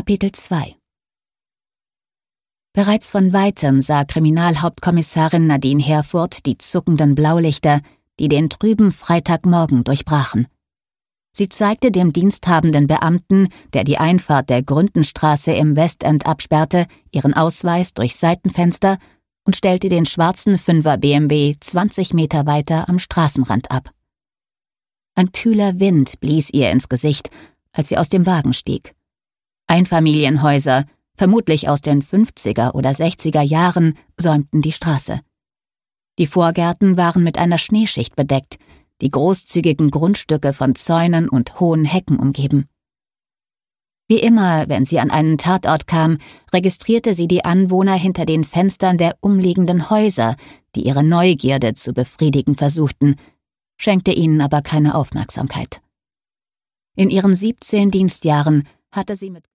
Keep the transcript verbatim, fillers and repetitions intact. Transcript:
Kapitel zwei. Bereits von Weitem sah Kriminalhauptkommissarin Nadine Herfurth die zuckenden Blaulichter, die den trüben Freitagmorgen durchbrachen. Sie zeigte dem diensthabenden Beamten, der die Einfahrt der Gründenstraße im Westend absperrte, ihren Ausweis durchs Seitenfenster und stellte den schwarzen Fünfer B M W zwanzig Meter weiter am Straßenrand ab. Ein kühler Wind blies ihr ins Gesicht, als sie aus dem Wagen stieg. Einfamilienhäuser, vermutlich aus den fünfziger oder sechziger Jahren, säumten die Straße. Die Vorgärten waren mit einer Schneeschicht bedeckt, die großzügigen Grundstücke von Zäunen und hohen Hecken umgeben. Wie immer, wenn sie an einen Tatort kam, registrierte sie die Anwohner hinter den Fenstern der umliegenden Häuser, die ihre Neugierde zu befriedigen versuchten, schenkte ihnen aber keine Aufmerksamkeit. In ihren siebzehn Dienstjahren hatte sie mit